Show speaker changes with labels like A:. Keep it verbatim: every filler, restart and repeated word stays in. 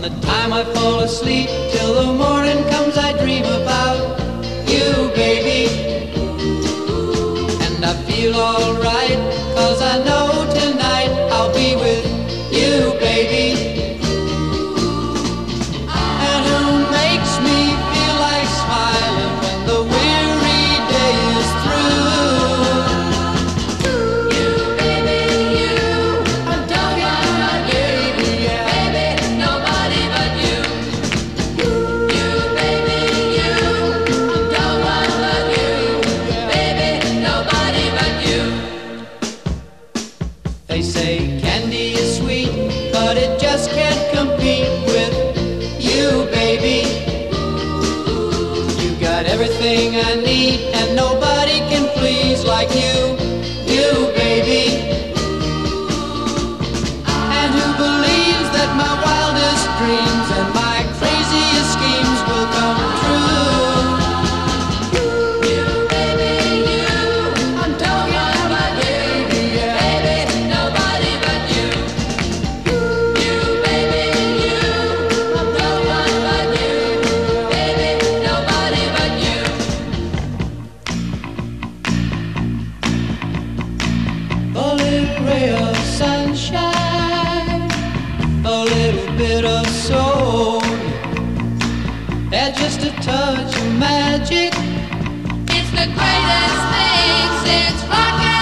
A: the time I fall asleep till the morning comes, I dream about you, baby. And I feel alright, 'cause I know tonight I'll be with you, baby. And who makes me feel like smiling when the weary day is through?
B: You, baby, you.
A: I'm talking about baby, yeah.
B: Baby, nobody but you. You, baby, you. I'm talking about you. Baby, nobody but you.
A: They say candy is sweet, but it just can't compete with you, baby. You got everything I need, and nobody can please like you, you, baby. And who believes that my wildest dreams and my craziest schemes will come true?
B: You, baby, you.
A: I'm talking about baby, yeah.
B: Baby, nobody but you. You, baby, you. I'm talking about you. Baby, nobody but you.
A: A little ray of sunshine, a little bit of soul, and just a touch of magic.
B: It's the greatest thing since rock and